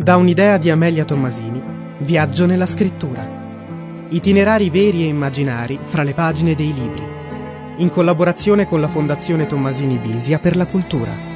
Da un'idea di Amelia Tommasini, viaggio nella scrittura. Itinerari veri e immaginari fra le pagine dei libri. In collaborazione con la Fondazione Tommasini Bisia per la cultura.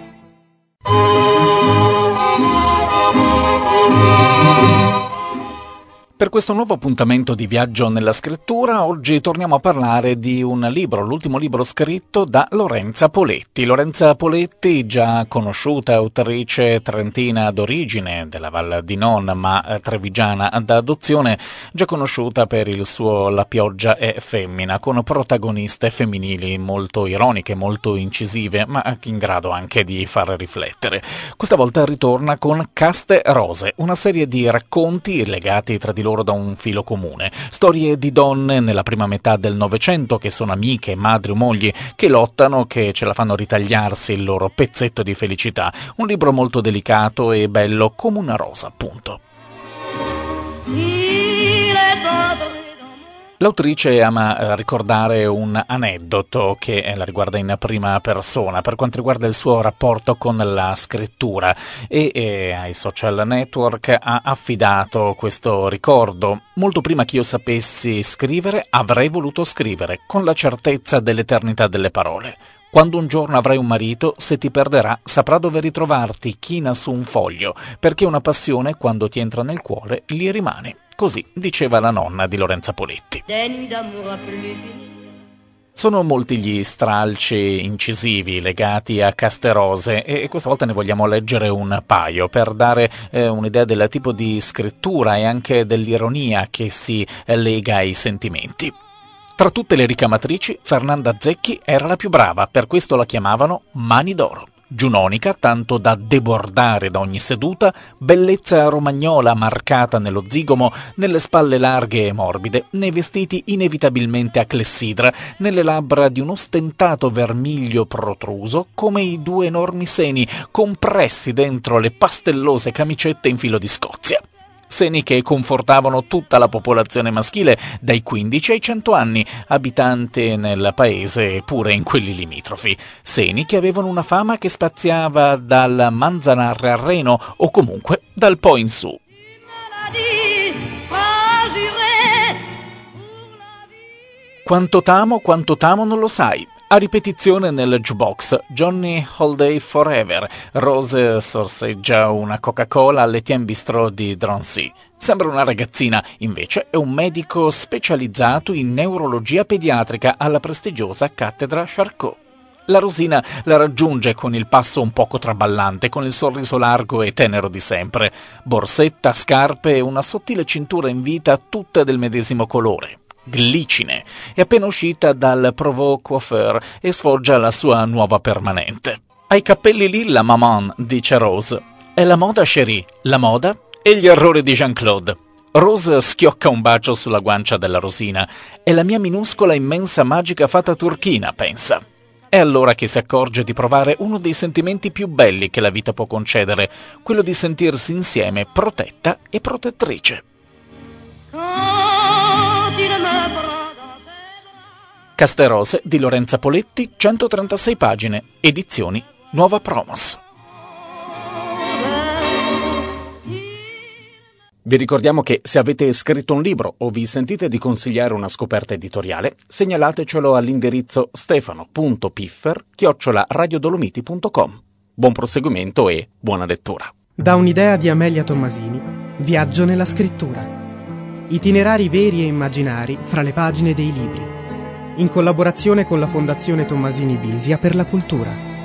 Per questo nuovo appuntamento di Viaggio nella scrittura, oggi torniamo a parlare di un libro, l'ultimo libro scritto da Lorenza Poletti. Lorenza Poletti, già conosciuta autrice trentina d'origine della Val di Non, ma trevigiana d'adozione, già conosciuta per il suo La pioggia è femmina, con protagoniste femminili molto ironiche, molto incisive, ma in grado anche di far riflettere. Questa volta ritorna con Caste Rose, una serie di racconti legati tra di loro da un filo comune. Storie di donne nella prima metà del Novecento che sono amiche, madri o mogli, che lottano, che ce la fanno ritagliarsi il loro pezzetto di felicità. Un libro molto delicato e bello come una rosa, appunto. L'autrice ama ricordare un aneddoto che la riguarda in prima persona per quanto riguarda il suo rapporto con la scrittura e ai social network ha affidato questo ricordo. Molto prima che io sapessi scrivere, avrei voluto scrivere, con la certezza dell'eternità delle parole. Quando un giorno avrai un marito, se ti perderà, saprà dove ritrovarti, china su un foglio, perché una passione, quando ti entra nel cuore, lì rimane. Così diceva la nonna di Lorenza Poletti. Sono molti gli stralci incisivi legati a Caste Rose e questa volta ne vogliamo leggere un paio per dare un'idea del tipo di scrittura e anche dell'ironia che si lega ai sentimenti. Tra tutte le ricamatrici, Fernanda Zecchi era la più brava, per questo la chiamavano Mani d'Oro. Giunonica, tanto da debordare da ogni seduta, bellezza romagnola marcata nello zigomo, nelle spalle larghe e morbide, nei vestiti inevitabilmente a clessidra, nelle labbra di un ostentato vermiglio protruso, come i due enormi seni compressi dentro le pastellose camicette in filo di Scozia. Seni che confortavano tutta la popolazione maschile dai 15 ai 100 anni, abitante nel paese e pure in quelli limitrofi. Seni che avevano una fama che spaziava dal Manzanarre al Reno o comunque dal Po in su. Quanto t'amo non lo sai. A ripetizione nel jukebox, Johnny Holiday Forever, Rose sorseggia una Coca-Cola all'Etienne Bistrot di Drancy. Sembra una ragazzina, invece è un medico specializzato in neurologia pediatrica alla prestigiosa cattedra Charcot. La Rosina la raggiunge con il passo un poco traballante, con il sorriso largo e tenero di sempre. Borsetta, scarpe e una sottile cintura in vita, tutte del medesimo colore. Glicine, è appena uscita dal Provo Coiffeur e sfoggia la sua nuova permanente. Hai capelli lilla, maman, dice Rose. È la moda, chérie, la moda e gli errori di Jean-Claude. Rose schiocca un bacio sulla guancia della Rosina. È la mia minuscola, immensa, magica fata turchina, pensa. È allora che si accorge di provare uno dei sentimenti più belli che la vita può concedere, quello di sentirsi insieme protetta e protettrice. Caste Rose di Lorenza Poletti, 136 pagine, edizioni Nuova Promos. Vi ricordiamo che se avete scritto un libro o vi sentite di consigliare una scoperta editoriale, segnalatecelo all'indirizzo stefano.piffer@radiodolomiti.com. Buon proseguimento e buona lettura. Da un'idea di Amelia Tommasini, viaggio nella scrittura. Itinerari veri e immaginari fra le pagine dei libri. In collaborazione con la Fondazione Tommasini Bisia per la cultura.